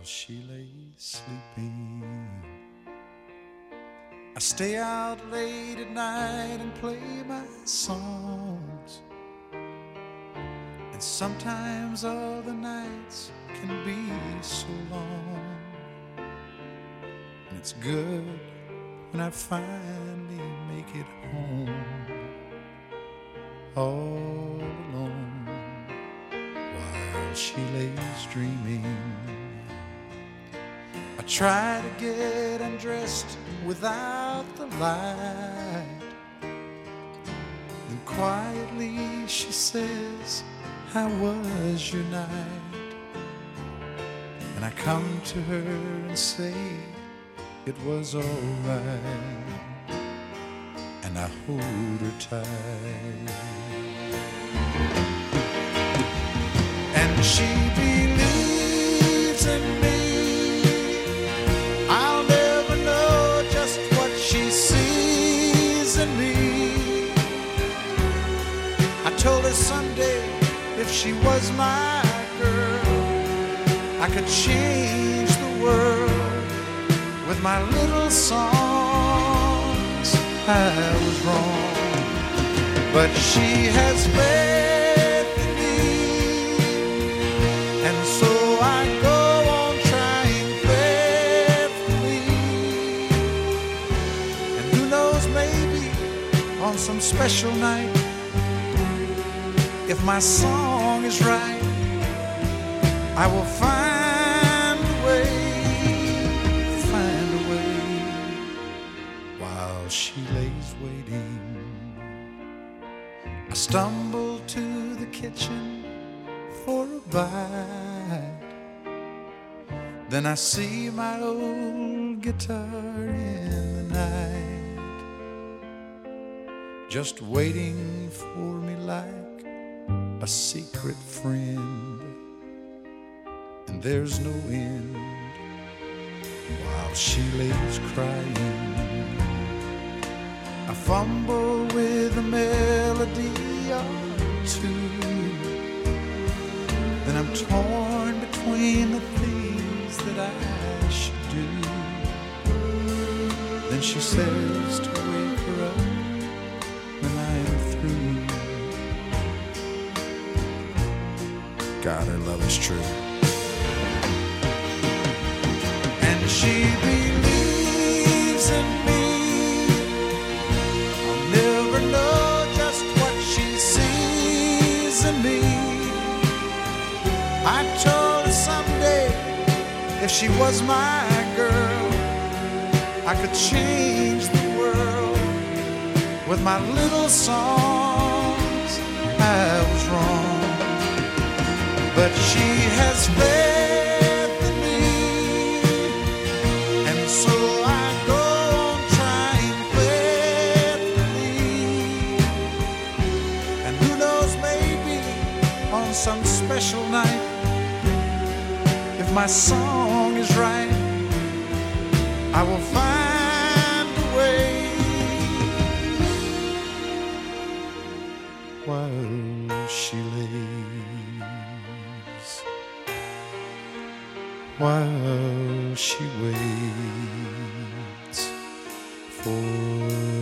while she lays sleeping. I stay out late at night and play my songs, and sometimes all the nights can be so long. And it's good when I finally make it home, all alone, while she lays dreaming. I try to get undressed without the light, then quietly she says, "How was your night?" And I come to her and say it was all right, and I hold her tight. And she believes in me. I'll never know just what she sees in me. I told her someday if she was my girl, I could change the world with my little songs. I was wrong, but she has faith in me, and so I go on trying faithfully. And who knows, maybe on some special night, if my song is right, I will find a way, while she lays waiting. I stumble to the kitchen for a bite, then I see my old guitar in the night, just waiting for me like a secret friend. And there's no end while she lays crying. I fumble with a melody or two, then I'm torn between the things that I should do. Then she says to wake her up when I'm through. God, her love is true. And she believes in me. I'll never know just what she sees in me. I told her someday if she was my girl, I could change the world with my little songs. I was wrong, but she has faith in me, and so I go on trying faithfully. And who knows, maybe on some special night, if my song is right, I will find a way, while she lays, while she waits for